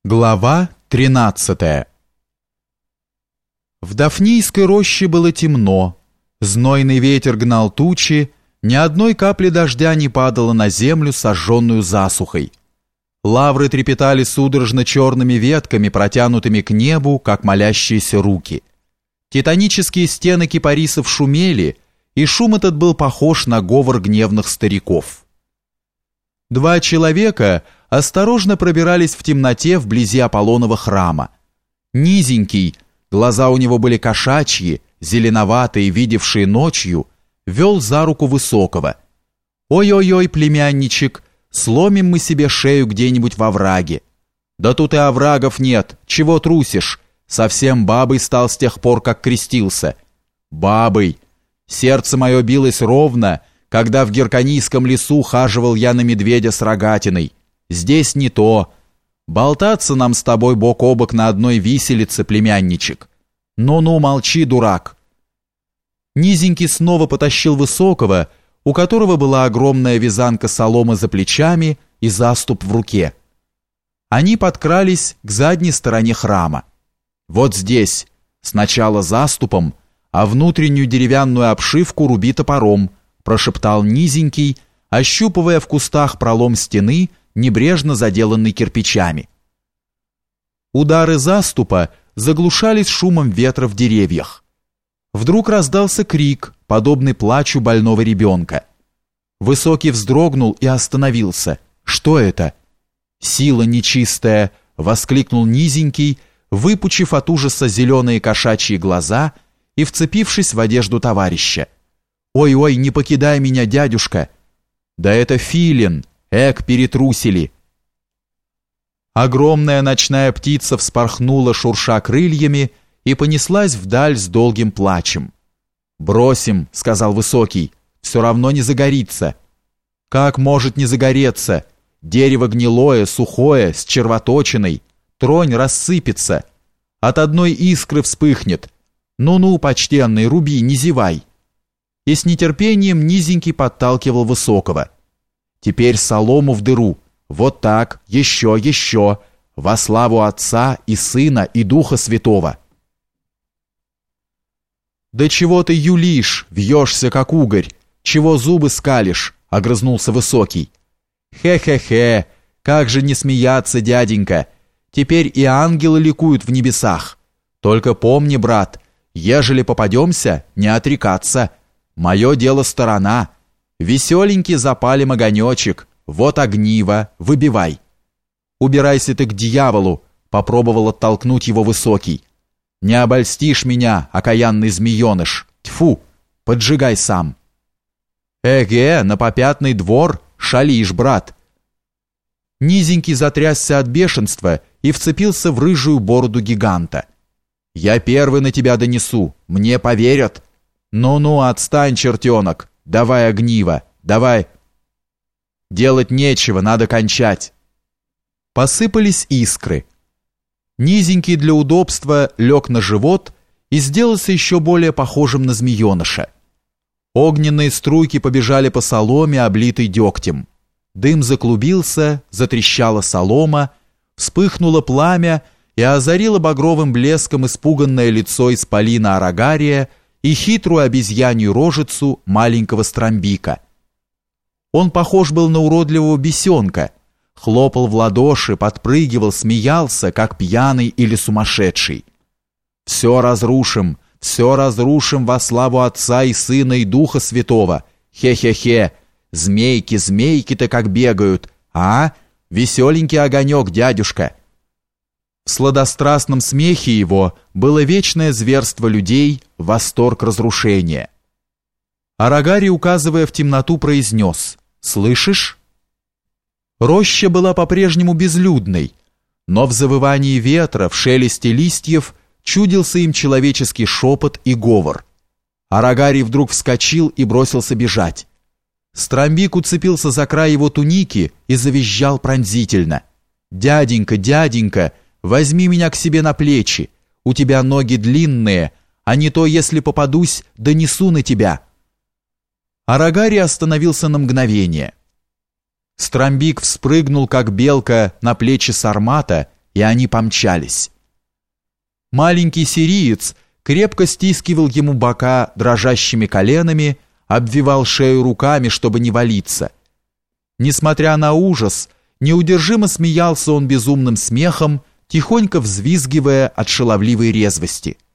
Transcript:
Глава 13. В Дафнийской роще было темно, знойный ветер гнал тучи, ни одной капли дождя не падало на землю, сожженную засухой. Лавры трепетали судорожно черными ветками, протянутыми к небу, как молящиеся руки. Титанические стены кипарисов шумели, и шум этот был похож на говор гневных стариков. Два человека осторожно пробирались в темноте вблизи Аполлонова храма. Низенький, глаза у него были кошачьи, зеленоватые, видевшие ночью, вел за руку высокого. «Ой-ой-ой, племянничек, сломим мы себе шею где-нибудь во враге». «Да тут и оврагов нет, чего трусишь? Совсем бабой стал с тех пор, как крестился». «Бабой! Сердце мое билось ровно, когда в Герканийском лесу хаживал я на медведя с рогатиной. Здесь не то. Болтаться нам с тобой бок о бок на одной виселице, племянничек. Ну-ну, молчи, дурак». Низенький снова потащил высокого, у которого была огромная вязанка соломы за плечами и заступ в руке. Они подкрались к задней стороне храма. «Вот здесь, сначала заступом, а внутреннюю деревянную обшивку руби топором», прошептал Низенький, ощупывая в кустах пролом стены, небрежно заделанный кирпичами. Удары заступа заглушались шумом ветра в деревьях. Вдруг раздался крик, подобный плачу больного ребенка. Высокий вздрогнул и остановился. «Что это?» «Сила нечистая!» — воскликнул Низенький, выпучив от ужаса зеленые кошачьи глаза и вцепившись в одежду товарища. «Ой-ой, не покидай меня, дядюшка!» «Да это филин! Эк, перетрусили!» Огромная ночная птица вспорхнула, шурша крыльями, и понеслась вдаль с долгим плачем. «Бросим», — сказал Высокий, — «все равно не загорится». «Как может не загореться? Дерево гнилое, сухое, с червоточиной. Тронь рассыпется. От одной искры вспыхнет. Ну-ну, почтенный, руби, не зевай». И с нетерпением Низенький подталкивал Высокого. «Теперь солому в дыру. Вот так, еще, еще. Во славу Отца и Сына и Духа Святого». «Да чего ты юлишь, вьешься, как угорь? Чего зубы скалишь?» — огрызнулся Высокий. «Хе-хе-хе, как же не смеяться, дяденька. Теперь и ангелы ликуют в небесах. Только помни, брат, ежели попадемся, не отрекаться. Мое дело сторона. Веселенький запалим огонечек. Вот огниво, выбивай». «Убирайся ты к дьяволу», — попробовал оттолкнуть его Высокий. «Не обольстишь меня, окаянный змееныш. Тьфу, поджигай сам». «Эге, на попятный двор, шалишь, брат». Низенький затрясся от бешенства и вцепился в рыжую бороду гиганта. «Я первый на тебя донесу, мне поверят». «Ну-ну, отстань, чертенок, давай огниво, давай». «Делать нечего, надо кончать». Посыпались искры. Низенький для удобства лег на живот и сделался еще более похожим на змееныша. Огненные струйки побежали по соломе, облитой дегтем. Дым заклубился, затрещала солома, вспыхнуло пламя и озарило багровым блеском испуганное лицо исполина Арагария и хитрую обезьянью рожицу маленького Стромбика. Он похож был на уродливого бесенка, хлопал в ладоши, подпрыгивал, смеялся, как пьяный или сумасшедший. «Все разрушим во славу Отца и Сына и Духа Святого! Хе-хе-хе! Змейки, змейки-то как бегают! А? Веселенький огонек, дядюшка!» В сладострастном смехе его было вечное зверство людей, восторг разрушения. Арагарий, указывая в темноту, произнес: «Слышишь?» Роща была по-прежнему безлюдной, но в завывании ветра, в шелесте листьев чудился им человеческий шепот и говор. Арагарий вдруг вскочил и бросился бежать. Стромбик уцепился за край его туники и завизжал пронзительно: «Дяденька, дяденька, возьми меня к себе на плечи, у тебя ноги длинные, а не то, если попадусь, донесу на тебя». Арагарий остановился на мгновение. Стромбик вспрыгнул, как белка, на плечи Сармата и они помчались. Маленький сириец крепко стискивал ему бока дрожащими коленами, обвивал шею руками, чтобы не валиться. Несмотря на ужас, неудержимо смеялся он безумным смехом, тихонько взвизгивая от шаловливой резвости.